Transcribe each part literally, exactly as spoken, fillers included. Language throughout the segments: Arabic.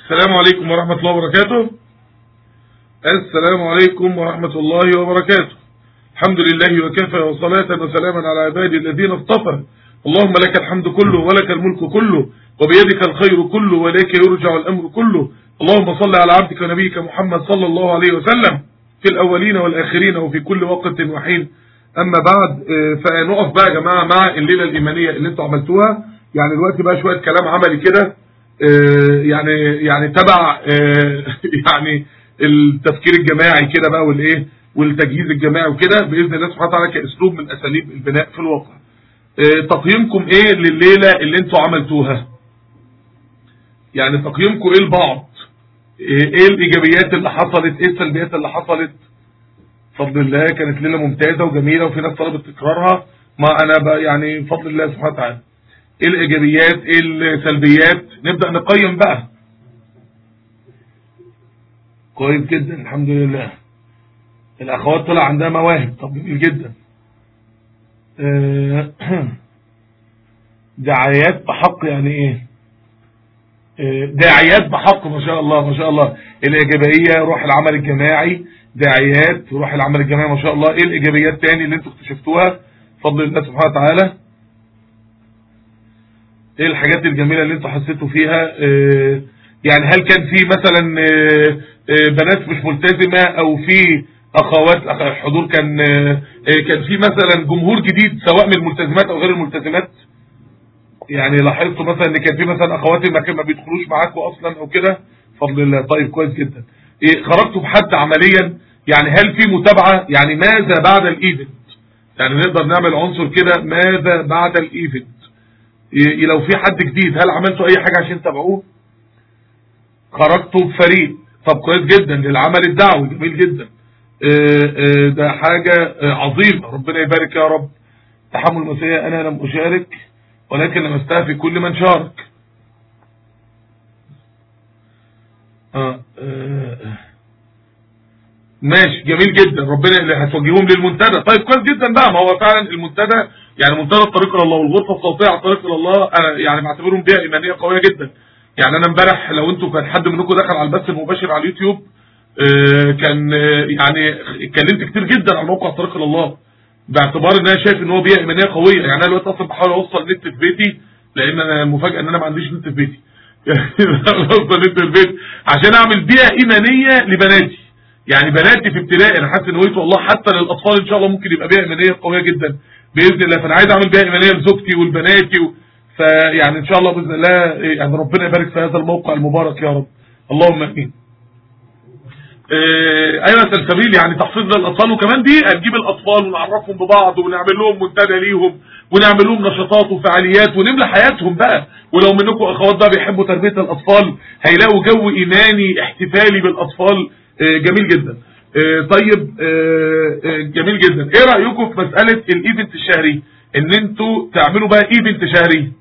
السلام عليكم ورحمة الله وبركاته. السلام عليكم ورحمة الله وبركاته. الحمد لله وكفى وصلاة وسلاما على عبادي الذين اصطفى. اللهم لك الحمد كله ولك الملك كله وبيدك الخير كله وإليك يرجع الأمر كله. اللهم صل على عبدك ونبيك محمد صلى الله عليه وسلم في الأولين والآخرين وفي كل وقت وحين. أما بعد، فنقف بقى يا جماعة مع الليلة الإيمانية اللي انتوا عملتوها. يعني دلوقتي بقى شوية كلام عملي كده، يعني يعني تبع يعني التفكير الجماعي كده بقى والايه والتجهيز الجماعي وكده باذن الله سبحانه وتعالى كاسلوب من اساليب البناء في الواقع. تقييمكم ايه لليله اللي انتوا عملتوها؟ يعني تقييمكم ايه لبعض؟ ايه الايجابيات اللي حصلت؟ ايه السلبيات اللي حصلت؟ بفضل الله كانت ليله ممتازه وجميله وفي ناس طلبت تكرارها. ما انا بقى يعني بفضل الله سبحانه وتعالى. ايه الايجابيات؟ ايه السلبيات؟ نبدا نقيم بقى. كويس جدا الحمد لله. الاخوات طلع عندها مواهب، طب جميل جدا. دعايات بحق يعني ايه؟ داعيات بحق، ما شاء الله ما شاء الله. الايجابيه روح العمل الجماعي، داعيات روح العمل الجماعي ما شاء الله. ايه الايجابيات تاني اللي انتوا اكتشفتوها بفضل الله سبحانه وتعالى؟ ايه الحاجات الجميله اللي انتوا حسيتوا فيها؟ يعني هل كان في مثلا بنات مش ملتزمه او في اخوات الحضور كان كان في مثلا جمهور جديد سواء من الملتزمات او غير الملتزمات؟ يعني لاحظتوا مثلا ان كان في مثلا اخواتي ما ما بيدخلوش معاكم اصلا او كده؟ بفضل الله. طيب كويس جدا. إيه خرجتوا بحد عمليا؟ يعني هل في متابعه؟ يعني ماذا بعد الايفنت؟ يعني نقدر نعمل عنصر كده ماذا بعد الايفنت؟ إيه لو في حد جديد هل عملتوا اي حاجه عشان تتابعوه؟ خرجتوا بفريق، طب كويس جدا للعمل الدعوي، جميل جدا. إيه إيه ده حاجه عظيمه، ربنا يبارك يا رب. تحمل المسؤوليه، انا لم اشارك ولكن لم استهفي كل من شارك. آه آه ماشي جميل جدا، ربنا اللي هتوجههم للمنتدى. طيب كويس جدا بقى، ما هو فعلا المنتدى يعني منتدى الطريق الى الله والغرفه الصوتيه على الطريق الى الله، انا يعني بعتبرهم بيئه ايمانيه قويه جدا. يعني انا امبارح لو انتوا كان حد منكم دخل على البث المباشر على اليوتيوب آه كان آه يعني اتكلمت كتير جدا عن موقع الطريق الى الله، باعتبار ان انا شايف ان هو بيئه ايمانيه قويه. يعني انا دلوقتي اصلا بحاول اوصل نت في بيتي، لان انا المفاجاه ان انا ما عنديش نت في بيتي. اوصل نت في البيت عشان اعمل بيئه ايمانيه لبناتي. يعني بناتي في ابتدائي انا حاسس ان ويت والله حتى للاطفال ان شاء الله ممكن يبقى بيئه ايمانيه قويه جدا باذن الله. فانا عايز اعمل بيئه ايمانيه لزوجتي ولبناتي و... فيعني ان شاء الله باذن الله يعني ربنا يبارك في هذا الموقع المبارك يا رب، اللهم امين. ايوه سلسبيل، يعني تحفيظ للاطفال، وكمان دي هنجيب الاطفال ونعرفهم ببعض ونعمل لهم منتدى ليهم ونعمل لهم نشاطات وفعاليات ونملى حياتهم بقى. ولو منكم اخوات بقى بيحبوا تربيه الاطفال هيلاقوا جو ايماني احتفالي بالاطفال جميل جدا. طيب جميل جدا. ايه رايكم في مساله الايفنت الشهري؟ ان انتوا تعملوا بقى ايفنت شهري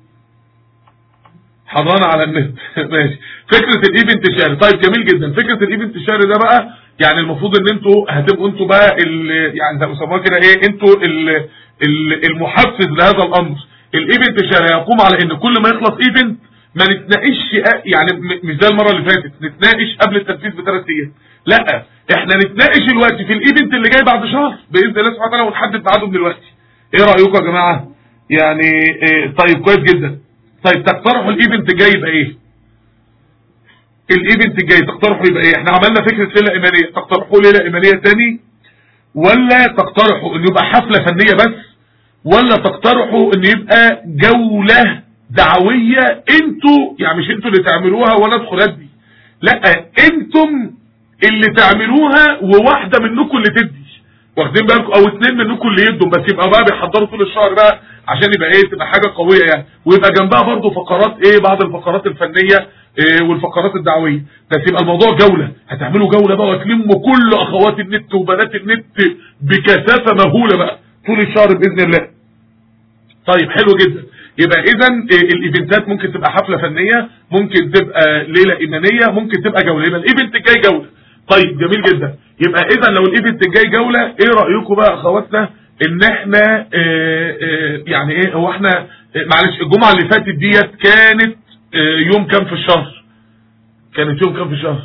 حضانه على النت. ماشي، فكره الايفنت الشهري. طيب جميل جدا. فكره الايفنت الشهري ده بقى يعني المفروض ان انتوا هتبقوا انتوا بقى يعني زي ما بيسموها كده ايه، انتوا المحفز لهذا الامر. الايفنت الشهري هيقوم على ان كل ما يخلص ايفنت ما نتناقش، يعني مش زي المره اللي فاتت نتناقش قبل التنفيذ بثلاث ايام، لا احنا نتناقش دلوقتي في الايفنت اللي جاي بعد شهر باذن الله سبحانه وتعالى ونحدد ميعاده من دلوقتي. ايه رايكم يا جماعه؟ يعني إيه؟ طيب كويس جدا. طيب تقترحوا الايفنت الجاي يبقى ايه؟ الايفنت الجاي تقترحوا يبقى ايه؟ احنا عملنا فكره ليله ايمانيه، تقترحوا ليله ايمانيه تاني، ولا تقترحوا انه يبقى حفله فنيه بس، ولا تقترحوا ان يبقى جوله دعويه انتوا يعني مش انتوا اللي تعملوها وانا ادخل ادي، لا انتم اللي تعملوها وواحده منكم اللي تدي، واخدين بالكم؟ او اتنين منكم اللي يدوا، بس يبقى بقى بيحضروا طول الشهر بقى عشان يبقى ايه، تبقى حاجه قويه يعني، ويبقى جنبها برضه فقرات ايه، بعض الفقرات الفنيه إيه والفقرات الدعويه، بس يبقى الموضوع جوله. هتعملوا جوله بقى وتلموا كل اخوات النت وبنات النت بكثافه مهوله بقى طول الشهر باذن الله. طيب حلو جدا. يبقى اذا الايفنتات ممكن تبقى حفله فنيه، ممكن تبقى ليله ايمانيه، ممكن تبقى جوله. يبقى الايفنت الجاي جوله. طيب جميل جدا. يبقى اذا لو الايفنت الجاي جوله، ايه رايكم بقى اخواتنا ان احنا اه اه يعني ايه، هو احنا اه معلش الجمعه اللي فاتت ديت كانت اه يوم كام في الشهر؟ كانت يوم كام في الشهر؟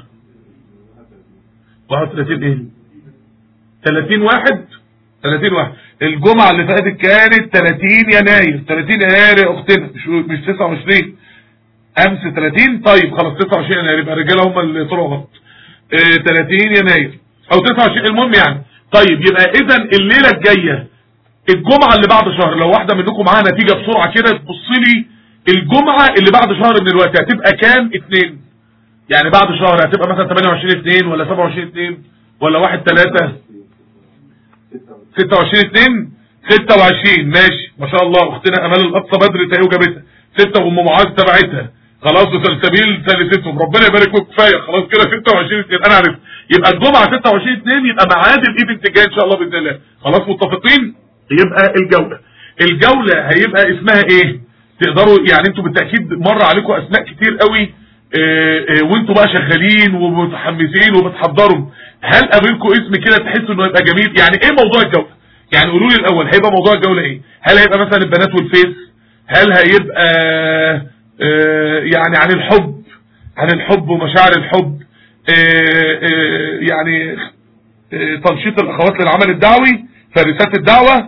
واحد وثلاثين ايه؟ ثلاثين واحد ثلاثين واحد. الجمعة اللي فاتت كانت ثلاثين يناير. ثلاثين يناير يا اختنا، مش مش تسعة وعشرين. امس ثلاثين. طيب خلاص تسعة وعشرين يناير، يبقى الرجاله هم اللي طلعوا غلط. اه ثلاثين يناير او تسعة وعشرين، المهم يعني. طيب يبقى اذا الليله الجايه الجمعه اللي بعد شهر، لو واحده منكم معاها نتيجه بسرعه كده تبص لي، الجمعه اللي بعد شهر من الوقت هتبقى كام؟ اتنين. يعني بعد شهر هتبقى مثلا ثمانية وعشرين اتنين ولا سبعة وعشرين اتنين ولا واحد ثلاثة؟ ستة وعشرين اتنين ستة وعشرين. ماشي ما شاء الله. اختنا امال الاقصى بدر تلاقيه جابتها ستة، وام معاذ تبعتها خلاص، وسلسبيل ثالثتهم، ربنا يبارك فيك. كفايه خلاص كده ستة وعشرين اتنين انا عرفت. يبقى الجمعه ستة وعشرين اتنين يبقى ميعاد الايفنت الجاي ان شاء الله باذن الله. خلاص متفقين؟ يبقى الجوله الجوله هيبقى اسمها ايه؟ تقدروا يعني انتوا بالتاكيد مر عليكم اسماء كتير قوي اه اه وانتوا بقى شغالين ومتحمسين وبتحضروا. هل قابلكم اسم كده تحسوا انه يبقى جميل؟ يعني ايه موضوع الجوله؟ يعني قولوا لي الاول هيبقى موضوع الجوله ايه؟ هل هيبقى مثلا البنات والفيس؟ هل هيبقى اه يعني عن الحب، عن الحب ومشاعر الحب، اه اه يعني اه تنشيط الاخوات للعمل الدعوي، فارسات الدعوه؟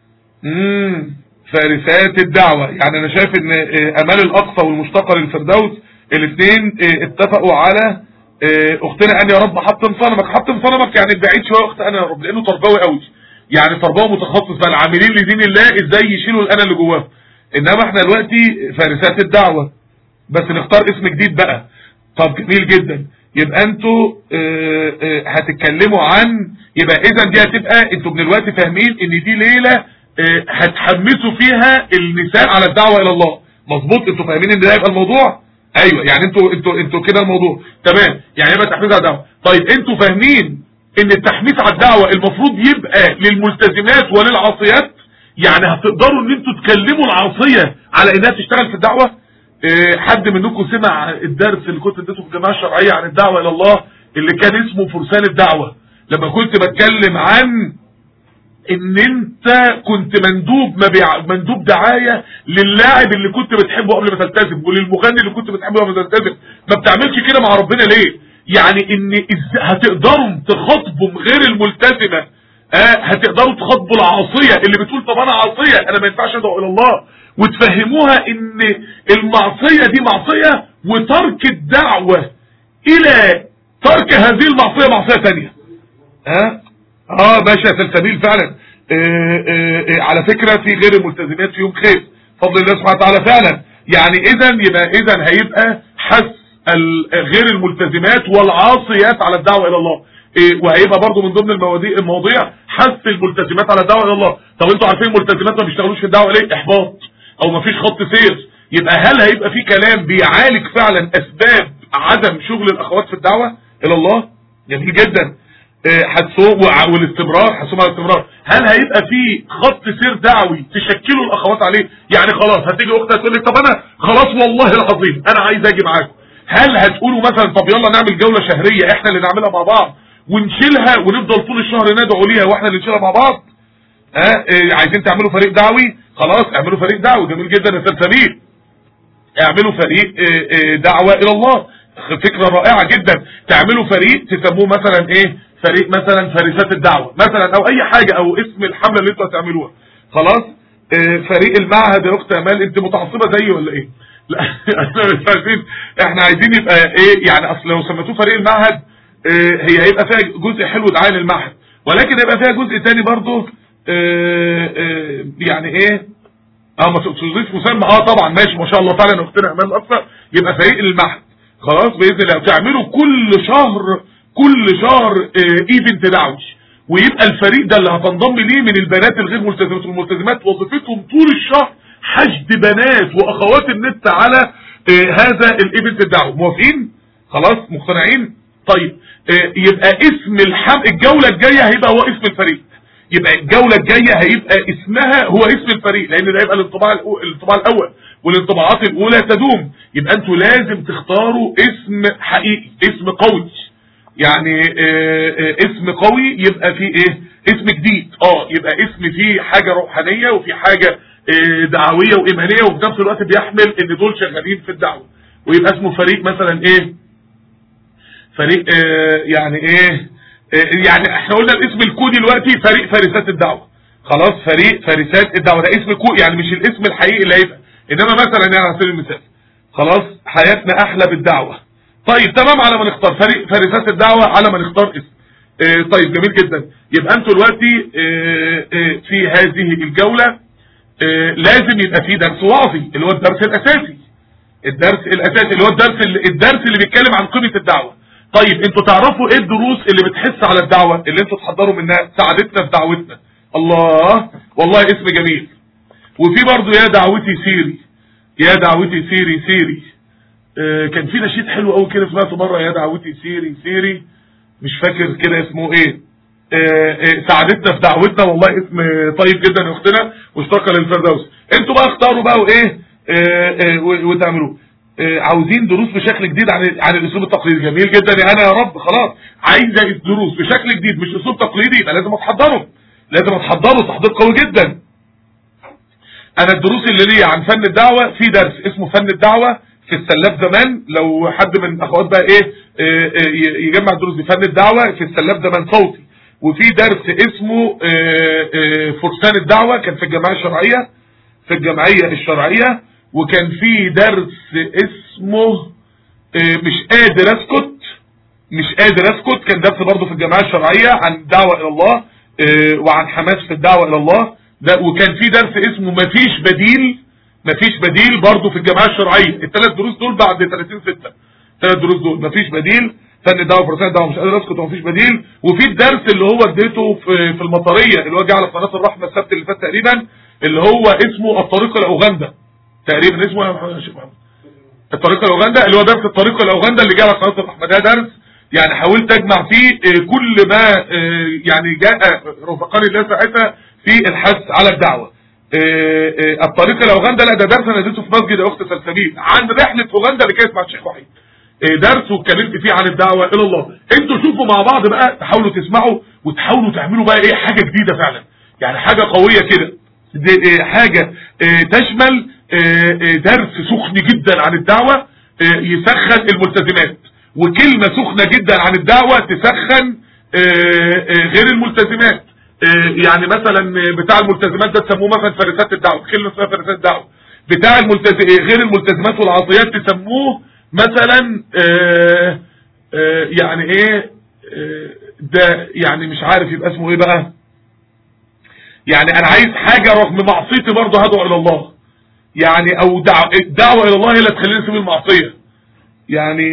امم فارسات الدعوه. يعني انا شايف ان اه امال الاقصى والمشتقه للفردوس الاثنين اه اتفقوا على اه اختنا ان يا رب حطم صنمك. حطم صنمك يعني بعيد شويه اخت انا يا رب، لانه تربوي قوي، يعني تربوي متخصص بقى، العاملين لدين الله ازاي يشيلوا الانا اللي جواهم. انما احنا دلوقتي فارسات الدعوه، بس نختار اسم جديد بقى. طب جميل جدا. يبقى انتوا اه اه هتتكلموا عن، يبقى اذا دي هتبقى انتوا من الوقت فاهمين ان دي ليله اه هتحمسوا فيها النساء على الدعوه الى الله. مظبوط؟ انتوا فاهمين ان ده هيبقى الموضوع؟ ايوه يعني انتوا انتوا انتوا كده الموضوع تمام. يعني يبقى تحميس على الدعوه. طيب انتوا فاهمين ان التحميس على الدعوه المفروض يبقى للملتزمات وللعاصيات؟ يعني هتقدروا ان انتوا تكلموا العاصيه على انها تشتغل في الدعوه؟ اه حد منكم سمع الدرس اللي كنت اديته في الجماعه الشرعيه عن الدعوه الى الله اللي كان اسمه فرسان الدعوه، لما كنت بتكلم عن ان انت كنت مندوب مبيع مندوب دعايه للاعب اللي كنت بتحبه قبل ما تلتزم، وللمغني اللي كنت بتحبه قبل ما تلتزم؟ ما بتعملش كده مع ربنا ليه؟ يعني ان هتقدروا تخاطبوا غير الملتزمه، اه هتقدروا تخاطبوا العاصيه اللي بتقول طب انا عاصيه انا ما ينفعش ادعو الى الله، وتفهموها ان المعصيه دي معصيه وترك الدعوه الى ترك هذه المعصيه معصيه ثانيه. ها اه, آه باشا سلسبيل فعلا. آه آه آه على فكره في غير الملتزمات فيهم خير فضل الله سبحانه وتعالى فعلا. يعني اذا يبقى اذا هيبقى حث غير الملتزمات والعاصيات على الدعوه الى الله، إيه وهيبقى برضو من ضمن المواضيع المواضيع حث الملتزمات على الدعوه الى الله. طب انتوا عارفين الملتزمات ما بيشتغلوش في الدعوه ليه؟ احباط او ما فيش خط سير. يبقى هل هيبقى في كلام بيعالج فعلا اسباب عدم شغل الاخوات في الدعوه الى الله؟ جميل جدا. إيه حثهم والاستمرار، حثهم على الاستمرار. هل هيبقى في خط سير دعوي تشكلوا الاخوات عليه؟ يعني خلاص هتيجي اختها تقول لك طب انا خلاص والله العظيم انا عايز اجي معاكم، هل هتقولوا مثلا طب يلا نعمل جوله شهريه احنا اللي نعملها مع بعض ونشيلها ونفضل طول الشهر ندعو ليها واحنا اللي نشيلها مع بعض؟ ها اه اه عايزين تعملوا فريق دعوي؟ خلاص اعملوا فريق دعوي. جميل جدا يا سلسبيل. اعملوا فريق اه اه دعوه الى الله، فكره رائعه جدا. تعملوا فريق تسموه مثلا ايه؟ فريق مثلا فارسات الدعوه مثلا، او اي حاجه، او اسم الحمله اللي انتوا هتعملوها. خلاص اه فريق المعهد. يا اخت امال انت متعصبه زيي ولا ايه؟ لا احنا مش عايزين، احنا عايزين يبقى ايه يعني، اصل لو سميتوه فريق المعهد اه هي هيبقى فيها جزء حلو دعايه للمعهد، ولكن هيبقى فيها جزء تاني برضه اه اه يعني ايه اه ما تقصدوش مسمى. اه طبعا ماشي ما شاء الله فعلا اختنا امال اكثر. يبقى فريق المعهد خلاص باذن الله. تعملوا كل شهر كل شهر اه ايفنت دعوي، ويبقى الفريق ده اللي هتنضم ليه من البنات الغير ملتزمات والملتزمات وظيفتهم طول الشهر حشد بنات واخوات النت على اه هذا الايفنت الدعوي. موافقين؟ خلاص مقتنعين؟ طيب اه يبقى اسم الحم الجوله الجايه هيبقى هو اسم الفريق. يبقى الجوله الجايه هيبقى اسمها هو اسم الفريق، لان ده هيبقى الانطباع الانطباع الاول، والانطباعات الاولى تدوم. يبقى انتوا لازم تختاروا اسم حقيقي، اسم قوي. يعني اه اه اسم قوي يبقى فيه ايه؟ اسم جديد. اه يبقى اسم فيه حاجه روحانيه وفي حاجه اه دعويه وايمانيه، وفي نفس الوقت بيحمل ان دول شغالين في الدعوه، ويبقى اسمه فريق مثلا ايه؟ فريق آه يعني ايه آه يعني احنا قلنا الاسم الكودي دلوقتي فريق فارسات الدعوة. خلاص، فريق فارسات الدعوة ده اسم كودي، يعني مش الاسم الحقيقي اللي هيبقى، انما مثلا يعني على سبيل المثال خلاص حياتنا احلى بالدعوة. طيب تمام، على ما نختار فريق فارسات الدعوة، على ما نختار اسم. اه طيب جميل جدا. يبقى انتوا دلوقتي اه اه في هذه الجولة اه لازم يبقى في درس واعظي اللي هو الدرس الاساسي. الدرس الاساسي اللي هو الدرس اللي الدرس اللي بيتكلم عن قيمة الدعوة. طيب انتوا تعرفوا ايه الدروس اللي بتحس على الدعوة اللي انتوا تحضروا منها ساعدتنا في دعوتنا؟ الله، والله اسم جميل. وفي برضو يا دعوتي سيري، يا دعوتي سيري سيري. اه كان في نشيد حلو قوي كده سمعته مره، يا دعوتي سيري سيري، مش فاكر كده اسمه ايه. اه اه ساعدتنا في دعوتنا، والله اسم طيب جدا يا اختنا، واشتاقه للفردوس. انتوا بقى اختاروا بقى وايه اه اه وتعملوه. اه عاوزين دروس بشكل جديد عن عن الاسلوب التقليدي، جميل جدا يا انا يا رب. خلاص، عايزه الدروس بشكل جديد مش اسلوب تقليدي، يبقى لازم اتحضروا، لازم اتحضروا تحضير قوي جدا. انا الدروس اللي ليا عن فن الدعوة، في درس اسمه فن الدعوة في السلاف زمان، لو حد من اخوات بقى ايه اه اه يجمع الدروس دي، فن الدعوة في السلاف زمان صوتي. وفي درس اسمه اه فرسان الدعوة، كان في الجمعية الشرعية، في الجمعية الشرعية. وكان في درس اسمه مش قادر اسكت، مش قادر اسكت، كان درس برضه في الجمعية الشرعية عن الدعوة الى الله وعن حماس في الدعوة الى الله ده. وكان في درس اسمه مفيش بديل، مفيش بديل برضه في الجمعية الشرعية. الثلاث دروس دول بعد ثلاثين ستة، الثلاث دروس دول مفيش بديل، فن الدعوة فرسان الدعوة، مش قادر اسكت، ومفيش بديل. وفي الدرس اللي هو اديته في في المطرية اللي هو جه على قناة الرحمة السبت اللي فات تقريبا، اللي هو اسمه الطريق الى اوغندا تقريبا، اسمه يا شيخ محمد الطريق الى اوغندا، اللي هو درس الطريق الى اوغندا اللي جه على قناة الرحمة. ده درس يعني حاولت اجمع فيه كل ما يعني جاء رفقاني الله ساعتها في الحث على الدعوة. الطريق الى اوغندا، لا ده درس انا اديته في مسجد اخت سلسبيل عن رحلة اوغندا اللي كانت مع الشيخ وحيد، درس واتكلمت فيه عن الدعوة الى الله. انتوا شوفوا مع بعض بقى، تحاولوا تسمعوا وتحاولوا تعملوا بقى ايه حاجة جديدة فعلا، يعني حاجة قوية كده، حاجة تشمل درس سخن جدا عن الدعوة يسخن الملتزمات، وكلمة سخنة جدا عن الدعوة تسخن غير الملتزمات. يعني مثلا بتاع الملتزمات ده تسموه مثلا فارسات الدعوة، كلمة اسمها فارسات الدعوة. بتاع الملتزم غير الملتزمات والعاصيات تسموه مثلا آآ آآ يعني ايه ده، يعني مش عارف يبقى اسمه ايه بقى. يعني انا عايز حاجة رغم معصيتي برضه هدعو الى الله، يعني او الدعوة الى الله هي اللي تخليني اسيب المعصية. يعني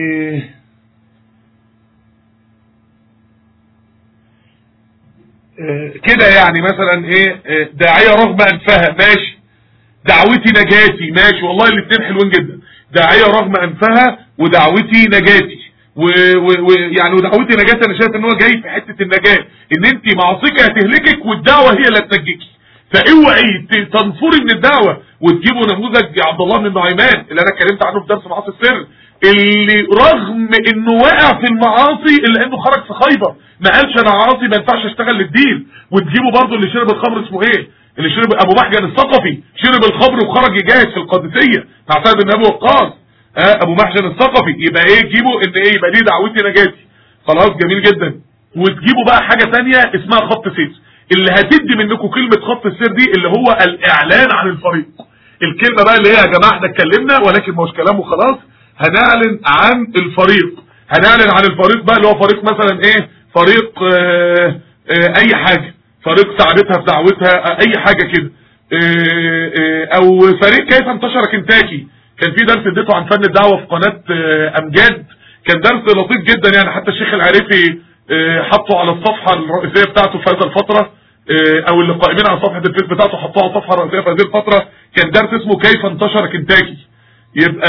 كده يعني مثلا ايه داعية رغم انفها، ماشي. دعوتي نجاتي، ماشي، والله الاثنين حلوين جدا. داعية رغم انفها ودعوتي نجاتي، ويعني ودعوتي نجاتي انا شايف ان هو جاي في حتة النجاة، ان انت معصيك هتهلكك والدعوة هي اللي هتنجيكي. فاوعي تنفري من الدعوة وتجيبوا نموذج عبد الله بن النعيمان اللي انا اتكلمت عنه في درس معاصي السر، اللي رغم انه وقع في المعاصي الا انه خرج في خيبر، ما قالش انا عاصي ما ينفعش اشتغل للدين. وتجيبوا برضه اللي شرب الخمر اسمه ايه، اللي شرب ابو محجن الثقفي، شرب الخمر وخرج يجاهد في القادسيه مع سعد بن ابي وقاص. اه ابو محجن الثقفي، يبقى ايه تجيبوا ان ايه يبقى دي دعوتي نجاتي. خلاص جميل جدا. وتجيبوا بقى حاجه ثانيه اسمها خط سير، اللي هتدي منكم كلمه خط السير دي اللي هو الاعلان عن الفريق. الكلمه بقى اللي هي يا جماعه احنا اتكلمنا ولكن مش كلام وخلاص، هنعلن عن الفريق. هنعلن عن الفريق بقى اللي هو فريق مثلا ايه، فريق اه اه اي حاجة، فريق ساعدتها في دعوتها، اي حاجة كده، اه اه او فريق كيف انتشر كنتاكي. كان في درس اديته عن فن الدعوة في قناة اه امجاد، كان درس لطيف جدا يعني، حتى الشيخ العريفي اه حطه على الصفحة الرئيسية بتاعته في هذه الفترة، اه او اللي قائمين على صفحة الفيس بتاعته حطوها على الصفحة الرئيسية في هذه الفترة. كان درس اسمه كيف انتشر كنتاكي. يبقى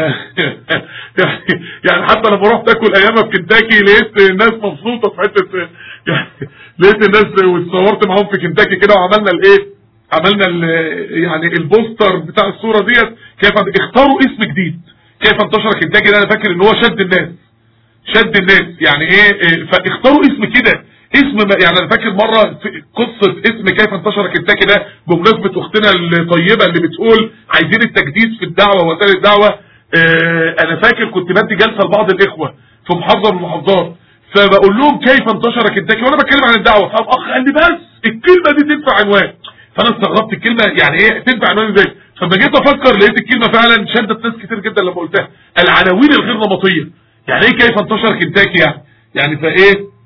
يعني حتى لما رحت اكل ايامها في كنتاكي لقيت الناس مبسوطه في حته، يعني لقيت الناس واتصورت معاهم في كنتاكي كده، وعملنا الايه، عملنا ال يعني البوستر بتاع الصوره ديت. كيف اختاروا اسم جديد، كيف انتشر كنتاكي ده انا فاكر ان هو شد الناس، شد الناس يعني ايه، فاختاروا اسم كده، اسم يعني انا فاكر مره قصه اسم كيف انتشر كنتاكي ده بمناسبه اختنا الطيبه اللي بتقول عايزين التجديد في الدعوه ووسائل الدعوه. اه انا فاكر كنت بدي جلسه لبعض الاخوه في محافظه من المحافظات، فبقول لهم كيف انتشر كنتاكي وانا بتكلم عن الدعوه، فقام اخ قال لي بس الكلمه دي تنفع عنوان. فانا استغربت الكلمه يعني ايه تنفع عنوان ازاي؟ فلما جيت افكر لقيت الكلمه فعلا شدت ناس كتير جدا لما قلتها، العناوين الغير نمطيه. يعني ايه كيف انتشر كنتاكي يعني؟ يعني فايه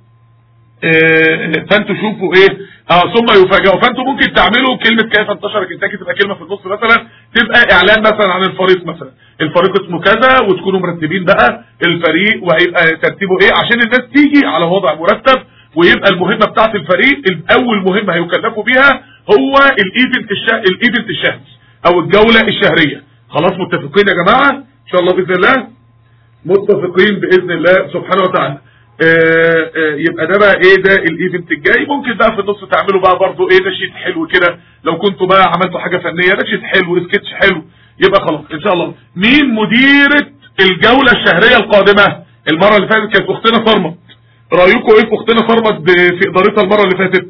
آه فانتوا شوفوا ايه اه ثم يفاجئوا. فانتوا ممكن تعملوا كلمه كيف انتشر كنتاكي تبقى كلمه في النص مثلا، تبقى اعلان مثلا عن الفريق مثلا، الفريق اسمه كذا، وتكونوا مرتبين بقى الفريق وهيبقى ترتيبه ايه عشان الناس تيجي على وضع مرتب، ويبقى المهمه بتاعه الفريق اول مهمه هيكلفوا بيها هو الايفنت الشهري، الايفنت الشهري او الجوله الشهريه. خلاص متفقين يا جماعه؟ ان شاء الله باذن الله متفقين باذن الله سبحانه وتعالى. آآ آآ يبقى ده بقى ايه ده الايفنت الجاي. ممكن بقى في النص تعملوا بقى برضو ايه نشيد حلو كده، لو كنتوا بقى عملتوا حاجه فنيه نشيد حلو سكتش حلو، يبقى خلاص ان شاء الله. مين مديره الجوله الشهريه القادمه؟ المره اللي فاتت كانت اختنا فرمت، رايكم ايه في اختنا فرمت في ادارتها المره اللي فاتت؟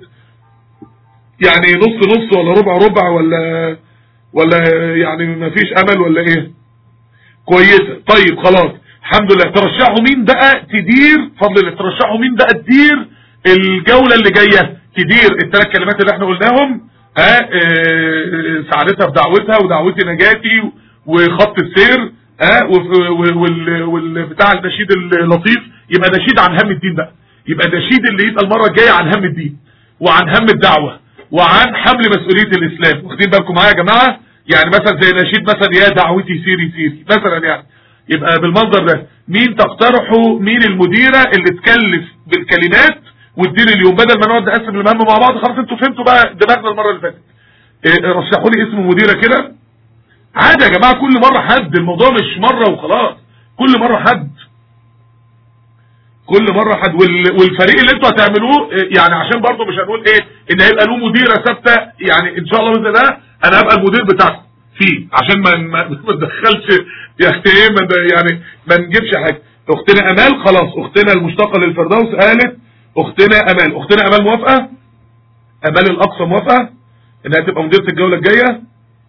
يعني نص نص ولا ربع ربع ولا ولا يعني مفيش امل ولا ايه؟ كويسه. طيب خلاص الحمد لله. ترشحوا مين بقى تدير فضل الله، ترشحوا مين بقى تدير الجوله اللي جايه، تدير الثلاث كلمات اللي احنا قلناهم، ها اه سعادتها في دعوتها ودعوتي نجاتي وخط السير، ها والبتاع النشيد اللطيف يبقى نشيد عن هم الدين بقى، يبقى نشيد اللي يبقى المره الجايه عن هم الدين وعن هم الدعوه وعن حمل مسؤوليه الاسلام. واخدين بالكم معايا يا جماعه؟ يعني مثلا زي نشيد مثلا يا دعوتي سيري سيري مثلا يعني. يبقى بالمنظر ده مين تقترحوا مين المديرة اللي تكلف بالكلمات وتدير اليوم، بدل ما نقعد نقسم المهام مع بعض. خلاص انتوا فهمتوا بقى دماغنا المرة اللي فاتت. اه رشحوا لي اسم مديرة كده عادي يا جماعة، كل مرة حد، الموضوع مش مرة وخلاص، كل مرة حد كل مرة حد. والفريق اللي انتوا هتعملوه يعني عشان برضه مش هنقول ايه ان هيبقى له مديرة ثابتة، يعني ان شاء الله باذن الله انا هبقى المدير بتاعكم فيه عشان ما ما ندخلش يعني ايه يعني ما نجيبش حاجه. اختنا امال خلاص، اختنا المشتقه للفردوس قالت اختنا امال. اختنا امال موافقه؟ امال الاقصى موافقه انها تبقى مديره الجوله الجايه؟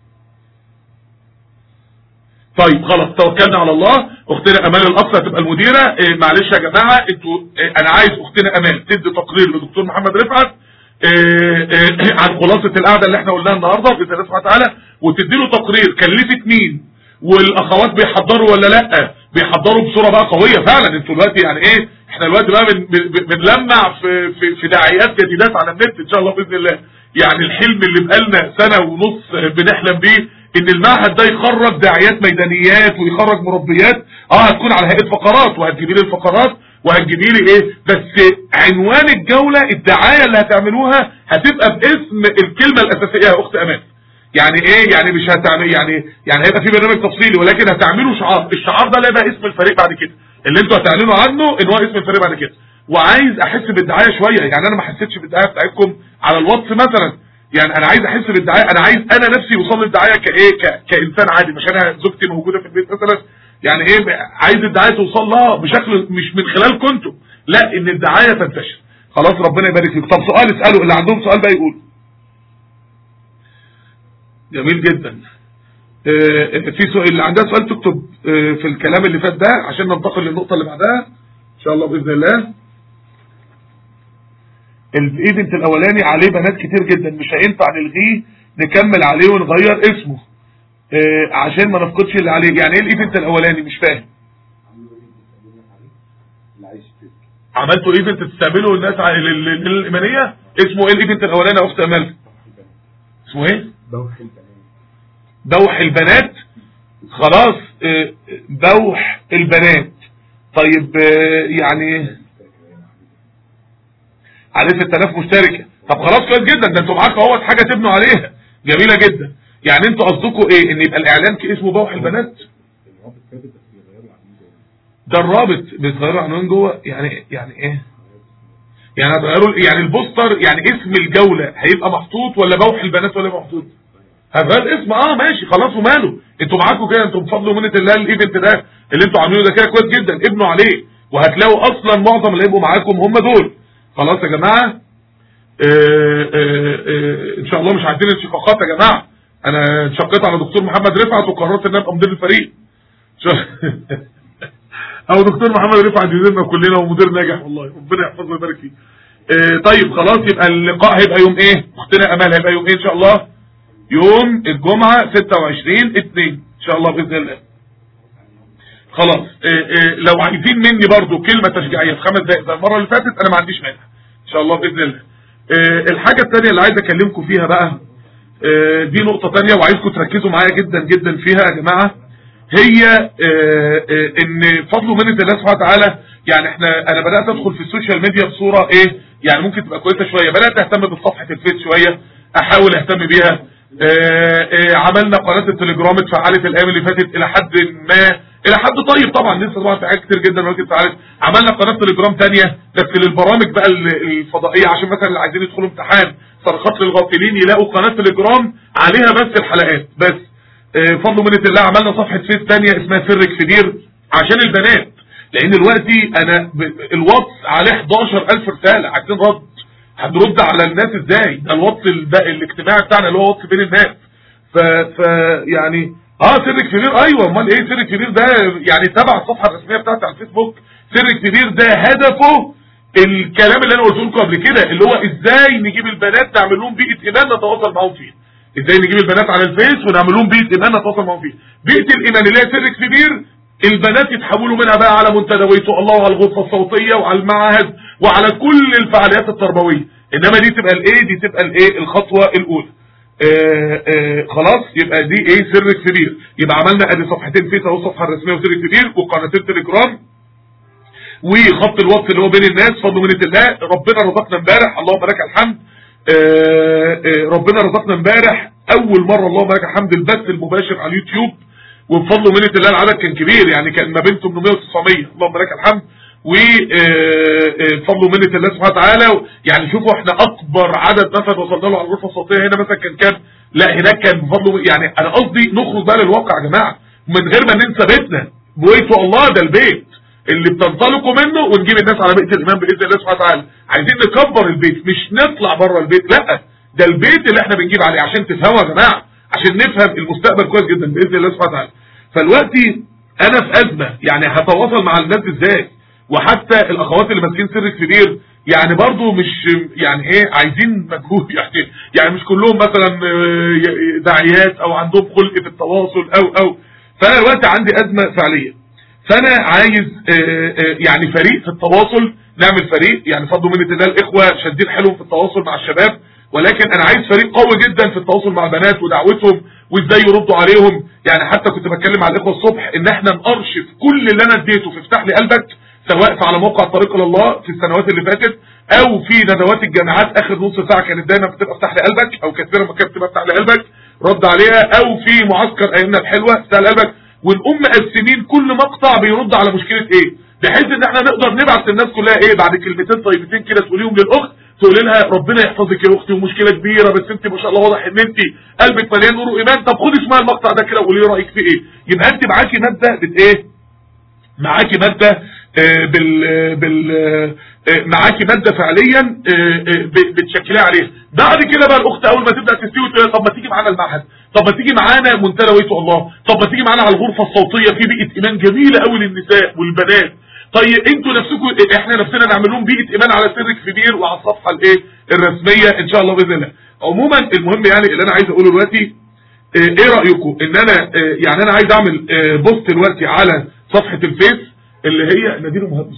طيب خلاص توكلنا على الله. اختنا امال الاقصى هتبقى المديره. إيه معلش يا جماعه انتوا إيه انا عايز اختنا امال تدي تقرير لدكتور محمد رفعت إيه إيه عن خلاصه القعده اللي احنا قلناها النهارده باذن الله سبحانه وتعالى، وتدي له تقرير كلفت مين، والاخوات بيحضروا ولا لا، بيحضروا بصوره بقى قويه فعلا. انتوا دلوقتي يعني ايه احنا دلوقتي بقى بنلمع في في في داعيات جديدات على النت ان شاء الله باذن الله. يعني الحلم اللي بقالنا سنه ونص بنحلم بيه ان المعهد ده يخرج داعيات ميدانيات ويخرج مربيات، اه هتكون على هيئه فقرات وهتجيبي لي الفقرات وهتجيبي لي ايه، بس عنوان الجوله الدعايه اللي هتعملوها هتبقى باسم الكلمه الاساسيه يا اخت امان. يعني ايه يعني مش هتعمل يعني يعني هيبقى في برنامج تفصيلي ولكن هتعملوا شعار، الشعار ده اللي هيبقى اسم الفريق بعد كده، اللي انتوا هتعلنوا عنه ان هو اسم الفريق بعد كده. وعايز احس بالدعايه شويه، يعني انا ما حسيتش بالدعايه بتاعتكم على الواتس مثلا، يعني انا عايز احس بالدعايه، انا عايز انا نفسي يوصل لي الدعايه كايه ك... كانسان عادي، مش انا زوجتي موجوده في البيت مثلا، يعني ايه عايز الدعايه توصل لها بشكل مش من خلال كنتم، لا ان الدعايه تنتشر. خلاص ربنا يبارك فيك. طب سؤال اساله، اللي عندهم سؤال بقى يقول. جميل جدا. اه في سؤال، اللي عندها سؤال تكتب اه في الكلام اللي فات ده عشان ننتقل للنقطه اللي بعدها ان شاء الله باذن الله. الايفنت الاولاني عليه بنات كتير جدا، مش هينفع نلغيه، نكمل عليه ونغير اسمه اه عشان ما نفقدش اللي عليه. يعني ايه الايفنت الاولاني؟ مش فاهم. عملتوا ايفنت تستقبلوا الناس للايمانيه؟ اسمه ايه الايفنت الاولاني يا اخت امال؟ اسمه ايه؟ دوح البنات. دوح البنات. خلاص اه دوح البنات. طيب اه يعني عليه ستة آلاف مشتركه. طب خلاص كويس جدا، ده انتوا معاكم اهوت حاجه تبنوا عليها جميله جدا. يعني انتوا قصدكم ايه؟ ان يبقى الاعلان كاسمه دوح البنات؟ ده الرابط بيتغيروا عنوان جوه، يعني يعني ايه؟ يعني هتغيروا يعني البوستر، يعني اسم الجوله هيبقى محطوط ولا بوح البنات ولا محطوط؟ هتغير اسم. اه ماشي خلاص وماله، انتوا معاكم كده، انتوا بفضل ومنه الله الايفنت ده اللي انتوا عاملينه ده كده كويس جدا، ابنوا عليه وهتلاقوا اصلا معظم اللي هيبقوا معاكم هم دول. خلاص يا جماعه اه اه اه ان شاء الله مش عايزين انشقاقات يا جماعه. انا انشقيت على دكتور محمد رفعت وقررت ان ابقى مدير الفريق. او دكتور محمد رفعت يديرنا كلنا ومدير ناجح والله ربنا يحفظه ويبارك فيه. اه طيب خلاص يبقى اللقاء هيبقى يوم ايه؟ اختنا امال هيبقى يوم ايه ان شاء الله؟ يوم الجمعه ستة وعشرين اتنين ان شاء الله باذن الله. خلاص اه اه لو عايزين مني برضو كلمه تشجيعيه في خمس دقائق زي المره اللي فاتت انا ما عنديش مانع ان شاء الله باذن الله. اه الحاجه الثانيه اللي عايز اكلمكم فيها بقى اه دي نقطه ثانيه وعايزكم تركزوا معايا جدا جدا فيها يا جماعه، هي اه اه ان فضل ومنة الله سبحانه وتعالى. يعني احنا انا بدات ادخل في السوشيال ميديا بصوره ايه يعني ممكن تبقى كويسه شويه، بدات اهتم بصفحه الفيس شويه، احاول اهتم بيها. اه اه عملنا قناه التليجرام اتفعلت الايام اللي فاتت الى حد ما، الى حد طيب طبعا لسه طبعا في حاجات كتير جدا ممكن تتفعلت. عملنا قناه تليجرام ثانيه بس للبرامج بقى الفضائيه، عشان مثلا اللي عايزين يدخلوا امتحان صرخات للغافلين يلاقوا قناه تليجرام عليها بس الحلقات بس. اه فضل ومنة الله عملنا صفحه فيس ثانيه اسمها سرك كبير عشان البنات، لان دلوقتي انا الواتس عليه حداشر الف رساله عايزين رد، هنرد على الناس ازاي؟ ده الواتس الاجتماعي بتاعنا اللي هو واتس بين الناس. ف, ف يعني اه سرك كبير ايوه امال ايه سرك كبير ده؟ يعني تبع الصفحه الرسميه بتاعتي على الفيسبوك. سرك كبير ده هدفه الكلام اللي انا قلته لكم قبل كده اللي هو ازاي نجيب البنات نعمل لهم بيئه ايمان نتواصل معاهم فيها. ازاي نجيب البنات على الفيس ونعمل لهم بيئه ايمان نتواصل معاهم فيها. بيئه الايمان اللي هي سرك كبير البنات يتحولوا منها بقى على منتديات الله وعلى الغرفه الصوتيه وعلى المعاهد وعلى كل الفعاليات التربويه، انما دي تبقى الايه دي تبقى الايه الخطوه الاولى. آآ آآ خلاص يبقى دي ايه سر كبير. يبقى عملنا ادي صفحتين فيس اهو الصفحه الرسميه وسر كبير وقناتين تليجرام وخط الواتس اللي هو بين الناس. فضل ومنة الله ربنا رزقنا امبارح اللهم لك الحمد. آآ ربنا رزقنا امبارح اول مره اللهم لك الحمد البث المباشر على اليوتيوب، وبفضل ومنة الله العدد كان كبير يعني كان ما بين ثمانمائة وتسعمائة اللهم لك الحمد. وبفضل ومنة الله سبحانه وتعالى يعني شوفوا احنا اكبر عدد مثلا وصلنا له على الغرفه الصوتيه هنا مثلا كان كام؟ لا هناك كان بفضل يعني انا قصدي نخرج بقى للواقع يا جماعه من غير ما ننسى بيتنا. بويتوا الله ده البيت اللي بتنطلقوا منه ونجيب الناس على بيت الايمان باذن الله سبحانه وتعالى. عايزين نكبر البيت مش نطلع بره البيت، لا ده البيت اللي احنا بنجيب عليه عشان تفهموا يا جماعه عشان نفهم المستقبل كويس جدا باذن الله سبحانه وتعالى. فالوقتي انا في ازمه يعني هتواصل مع الناس ازاي؟ وحتى الاخوات اللي ماسكين سر كبير يعني برضو مش يعني ايه عايزين مجهود يعني يعني مش كلهم مثلا داعيات او عندهم خلق في التواصل او او فانا دلوقتي عندي ازمه فعليه. فانا عايز يعني فريق في التواصل، نعمل فريق يعني فضل ومنة الله الاخوه شادين حيلهم في التواصل مع الشباب، ولكن انا عايز فريق قوي جدا في التواصل مع البنات ودعوتهم وازاي يردوا عليهم. يعني حتى كنت بتكلم مع الاخوه الصبح ان احنا نارشف كل اللي انا اديته في افتح لي قلبك سواء على موقع الطريق الى الله في السنوات اللي فاتت او في ندوات الجامعات اخر نص ساعه كانت دايما بتبقى افتح لي قلبك او كثيرا ما كانت بتبقى افتح لي قلبك رد عليها، او في معسكر ايامنا الحلوه افتح لي قلبك، ونقوم مقسمين كل مقطع بيرد على مشكله ايه بحيث ان احنا نقدر نبعت للناس كلها ايه بعد كلمتين طيبتين كده تقوليهم للاخت تقول لها ربنا يحفظك يا اختي ومشكله كبيره بس انت ما شاء الله واضح ان انت قلبك مليان نور وايمان، طب خدي اسمعي المقطع ده كده وقولي رايك فيه ايه. يبقى انت معاكي ماده بت ايه معاكي ماده آه بال بال آه معاكي ماده فعليا آه بتشكليها عليها. بعد كده بقى الاخت اول ما تبدا تستوي تقول طب ما تيجي معانا المعهد، طب ما تيجي معانا منتدى ويتو الله، طب ما تيجي معانا على الغرفه الصوتيه في بيئه ايمان جميله قوي للنساء والبنات. طيب انتوا نفسكم احنا نفسنا نعمل لهم بيئه ايمان على سر كبير وعلى الصفحه الايه الرسميه ان شاء الله باذن الله. عموما المهم يعني اللي انا عايز اقوله دلوقتي ايه رايكم ان انا يعني انا عايز اعمل بوست دلوقتي على صفحه الفيس اللي هي نادين مهندس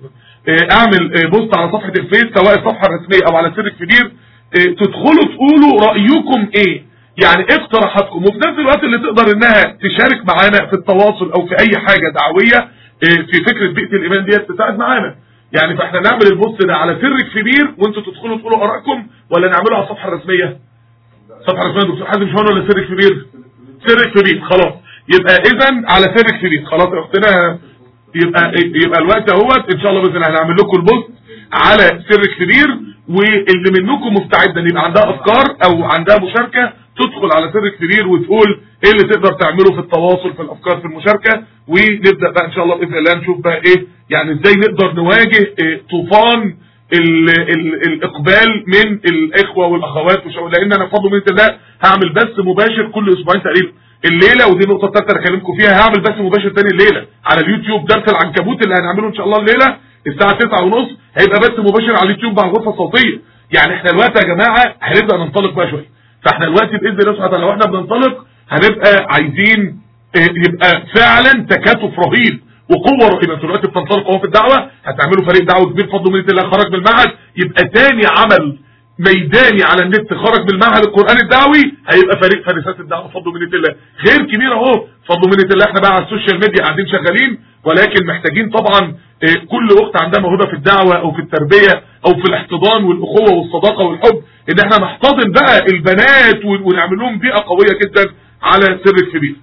اعمل بوست على صفحه الفيس سواء الصفحه الرسميه او على سر كبير تدخلوا تقولوا رايكم ايه يعني ايه اقتراحاتكم، وفي نفس الوقت اللي تقدر انها تشارك معانا في التواصل او في اي حاجه دعويه في فكره بيئه الايمان ديت تساعد معانا. يعني فاحنا نعمل البوست ده على سر كبير وانتوا تدخلوا تقولوا ارائكم ولا نعمله على الصفحه الرسميه؟ الصفحه الرسميه دكتور حازم شهور ولا سر كبير؟ سر كبير خلاص. يبقى اذا على سر كبير خلاص يا اختنا. يبقى يبقى الوقت اهوت ان شاء الله باذن الله هنعمل لكم البوست على سر كبير، واللي منكم مستعده ان يبقى عندها افكار او عندها مشاركه تدخل على سر كبير وتقول ايه اللي تقدر تعمله في التواصل في الافكار في المشاركه، ونبدا بقى ان شاء الله باذن الله نشوف بقى ايه يعني ازاي نقدر نواجه إيه طوفان ال ال الاقبال من الاخوه والاخوات، لان انا بفضل من الله هعمل بث مباشر كل اسبوعين تقريبا. الليله، ودي النقطه الثالثه اللي هكلمكم فيها، هعمل بث مباشر تاني الليله على اليوتيوب، درس العنكبوت اللي هنعمله ان شاء الله الليله الساعه تسعة ونص هيبقى بث مباشر على اليوتيوب مع الغرفه الصوتيه. يعني احنا دلوقتي يا جماعه هنبدا ننطلق بقى شويه، فاحنا دلوقتي باذن الله سبحانه وتعالى لو احنا بننطلق هنبقى عايزين يبقى فعلا تكاتف رهيب وقوه رهيبه. انتوا دلوقتي بتنطلقوا اهو في الدعوه، هتعملوا فريق دعوه كبير بفضل ومنه الله خرج من المعهد، يبقى تاني عمل ميداني على النت خرج من المعهد القرآني الدعوي هيبقى فريق فارسات الدعوه بفضل ومنه الله. خير كبير اهو بفضل ومنه الله. احنا بقى على السوشيال ميديا قاعدين شغالين، ولكن محتاجين طبعا كل اخت عندها موهبه في الدعوه او في التربيه او في الاحتضان والاخوه والصداقه والحب، ان احنا نحتضن بقى البنات ونعمل لهم بيئه قويه جدا على سر الكبير.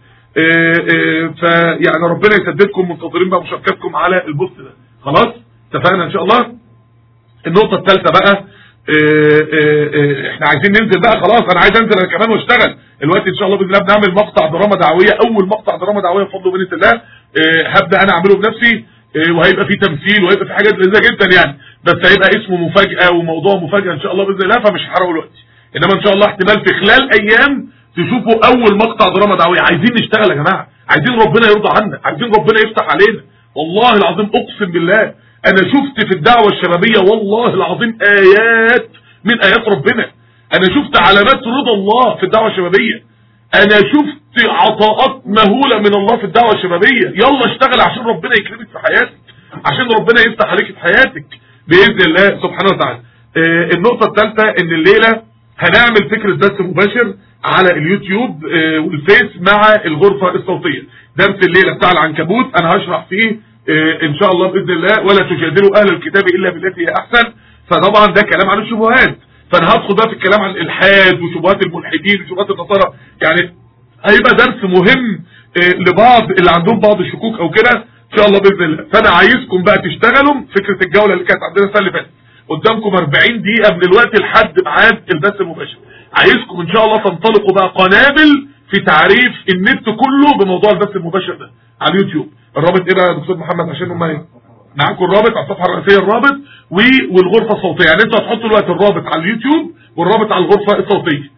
فيعني ربنا يسددكم، منتظرين بقى مشاركتكم على البوست ده. خلاص اتفقنا ان شاء الله. النقطه الثالثه بقى اه اه اه احنا عايزين ننزل بقى خلاص، انا عايز انزل انا كمان واشتغل دلوقتي ان شاء الله باذن الله. بنعمل مقطع دراما دعويه، اول مقطع دراما دعويه بفضل ومنه الله هبدا انا اعمله بنفسي، وهيبقى فيه تمثيل وهيبقى فيه حاجات لذيذه جدا يعني، بس هيبقى اسمه مفاجاه وموضوع مفاجاه ان شاء الله باذن الله، فمش هحرقه دلوقتي. انما ان شاء الله احتمال في خلال ايام تشوفوا اول مقطع دراما دعويه. عايزين نشتغل يا جماعه، عايزين ربنا يرضى عنا، عايزين ربنا يفتح علينا. والله العظيم اقسم بالله انا شفت في الدعوه الشبابيه والله العظيم ايات من ايات ربنا. انا شفت علامات رضا الله في الدعوه الشبابيه، انا شفت عطاءات مهوله من الله في الدعوه الشبابيه. يلا اشتغل عشان ربنا يكرمك في حياتك، عشان ربنا يفتح عليك في حياتك باذن الله سبحانه وتعالى. آه النقطه الثالثه ان الليله هنعمل فكره بث مباشر على اليوتيوب آه والفيس مع الغرفه الصوتيه. درس الليله بتاع العنكبوت انا هشرح فيه آه ان شاء الله باذن الله، ولا تجادلوا اهل الكتاب الا بالتي هي احسن. فطبعا ده كلام عن الشبهات، فانا هدخل بقى في الكلام عن الالحاد وشبهات الملحدين وشبهات النصارى. يعني هيبقى درس مهم آه لبعض اللي عندهم بعض الشكوك او كده ان شاء الله باذن الله. فانا عايزكم بقى تشتغلوا فكره الجوله اللي كانت عندنا السنه اللي فاتت. قدامكم أربعين دقيقه من الوقت لحد ميعاد البث المباشر. عايزكم ان شاء الله تنطلقوا بقى قنابل في تعريف النت كله بموضوع البث المباشر ده على اليوتيوب. الرابط ايه بقى يا دكتور محمد عشان هم ايه؟ معاكم الرابط على الصفحه الرئيسيه، الرابط والغرفه الصوتيه. يعني انتوا هتحطوا دلوقتي الرابط على اليوتيوب والرابط على الغرفه الصوتيه.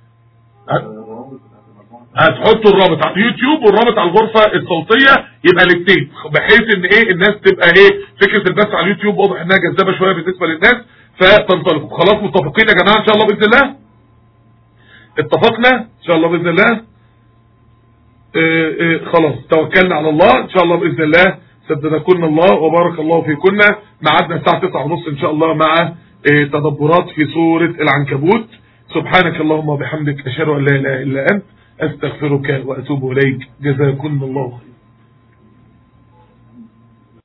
هتحطوا الرابط على اليوتيوب والرابط على الغرفه الصوتيه، يبقى الاثنين، بحيث ان ايه الناس تبقى ايه فكره البث على اليوتيوب واضح انها جذابه شويه بالنسبه للناس، فتنطلقوا. خلاص متفقين يا جماعه ان شاء الله باذن الله؟ اتفقنا ان شاء الله باذن الله. اه اه خلاص توكلنا على الله ان شاء الله باذن الله. سددكن الله وبارك الله فيكن. ميعادنا الساعه تسعة ونص ان شاء الله مع اه تدبرات في سوره العنكبوت. سبحانك اللهم وبحمدك اشهد ان لا اله الا انت استغفرك واتوب اليك. جزاكم الله خيرا.